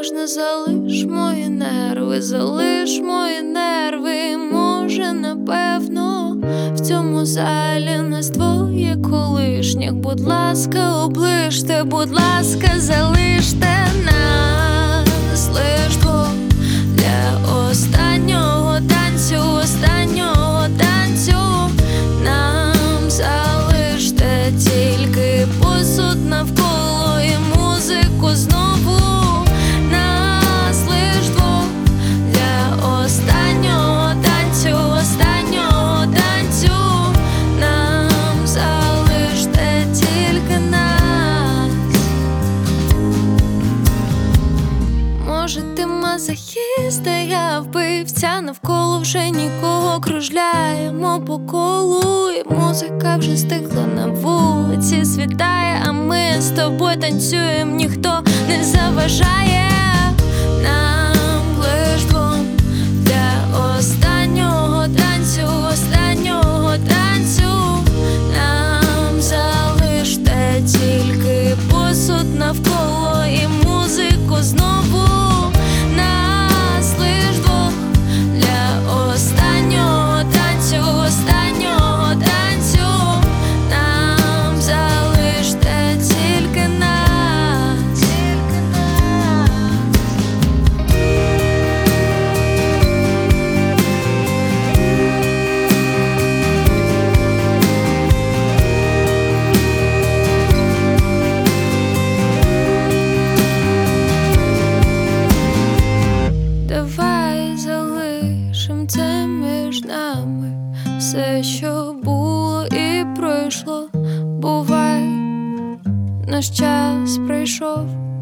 можна, залиш мої нерви, залиш мої нерви. Може, напевно, в цьому залі нас двоє колишніх. Будь ласка, оближте, будь ласка, залиште нас лиш двох для останнього танцю, останнього танцю. Нам залиште тільки посуд навколо і музику знову. Нас лиш двох для останнього танцю, останнього танцю. Нам залиште тільки нас. Може, ти мазохіст, а я вбивця. Навколо вже нікого, кружляємо по колу, і музика вже стихла, на вулиці світає, а ми з тобою танцюємо, ніхто не заважає. Нам лиш двом для останнього танцю, останнього танцю. Нам залиште тільки посуд навколо і музику знову. Нас лиш двох для останнього танцю, останнього танцю. Нам залиште тільки нас, тільки нас. Давай залишим це між нами, все, що було і пройшло. Бувай, наш час прийшов.